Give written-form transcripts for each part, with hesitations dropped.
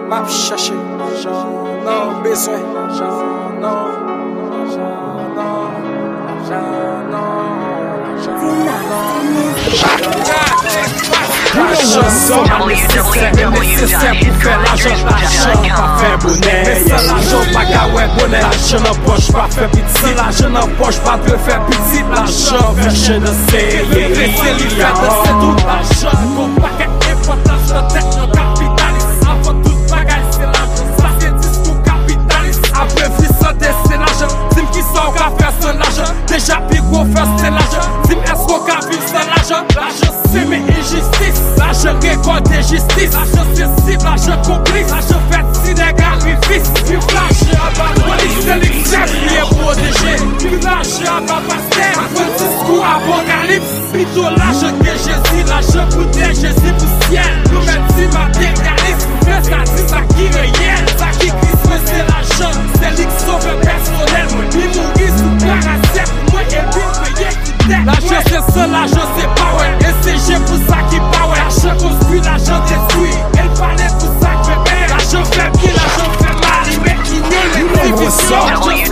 Map chercher, non, besoin, non. La chanson nécessaire pour faire l'argent pas faire bonnet. Mais sans l'argent pas qu'à ouais bonnet. L'argent en poche pas faire petit. L'argent en poche pas de faire petit. L'argent fait chier de c'est laisser lui faire danser tout. L'argent qu'on paquet importance de tête de capitaliste. Avant toute bagaille c'est l'argent. Ça c'est discours capitaliste. Après vie santé c'est l'argent. Dis-moi qui s'en va faire son argent. Déjà puis gros faire c'est l'argent. Dis-moi est-ce qu'on va vivre sans l'argent. L'argent c'est mes injustices. L'argent récolte justice. L'argent sensible, l'argent complice. L'argent fait Sénégal, vice. Vive l'argent à bas police, c'est l'excès. Il est protégé. Vive l'argent à bas pasteur. Après discours apocalypse. Plutôt l'argent que Jésus. L'argent protège Jésus pour ciel. Nous mettons matérialisme. Mais ça dit ça qui est réel. Ça qui Christ, mais c'est l'argent. C'est lui qui sauve personnel. Il mourit sous paracet. Moi et lui payer qui t'aide. L'argent c'est ça, l'argent c'est power. Et c'est G pour ça qui power. L'argent construit, l'argent détruit. Elle parlait pour ça que fait bien. L'argent fait bien, l'argent fait mal. Il met qui n'est les divisions.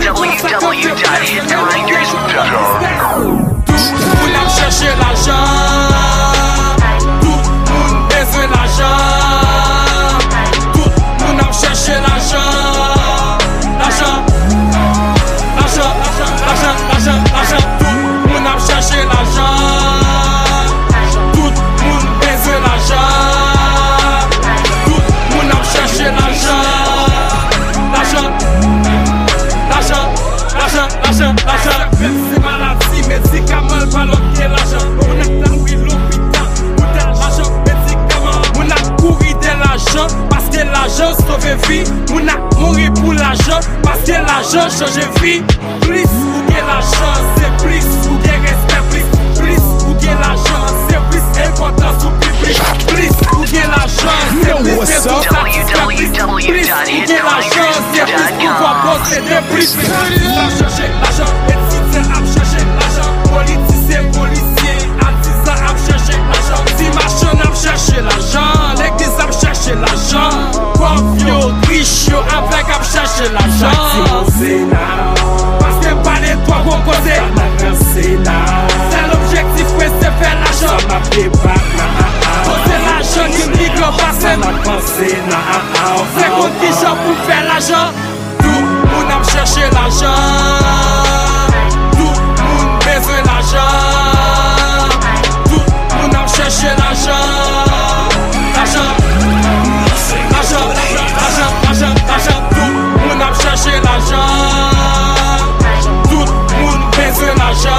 Tout le monde a cherché l'argent. Tout le monde besoin l'argent. Tout le monde a cherché l'argent. L'argent. L'argent, l'argent, l'argent, l'argent, l'argent. Tout le monde a cherché l'argent. Tout le monde besoin l'argent. Tout le monde a cherché l'argent. L'argent. L'argent, l'argent, l'argent, l'argent. C'est maladie, médicaments, ballon qui est l'argent. On a oui l'hôpital, l'argent, médicaments. On a couru de l'argent parce que l'argent sauve vie. On a mouru pour l'argent parce que l'argent change vie. Plus ou bien l'argent, c'est plus ou bien respect, plus ou bien l'argent, c'est plus importance au public. Plus ou bien l'argent, c'est plus de tout satisfaire. Plus ou bien l'argent, c'est plus pouvoir posséder plus. L'argent, médecin a cherché l'argent. Politicien, policier, artisan a cherché l'argent. Si marchand a cherché l'argent. L'église a cherché l'argent. Confio, riche, avec a cherché l'argent. Parce que pas les toi qu'on cause. C'est l'objectif, ouais, c'est faire l'argent. Poser l'argent, qui me dit qu'on passe. C'est contre qui j'en pour faire l'argent. Tout le monde a cherché l'argent. Tout le monde besoin l'argent. Tout le monde a cherché l'argent. L'argent. L'argent, l'argent, l'argent, l'argent. Tout le monde a cherché l'argent. Tout le monde besoin l'argent.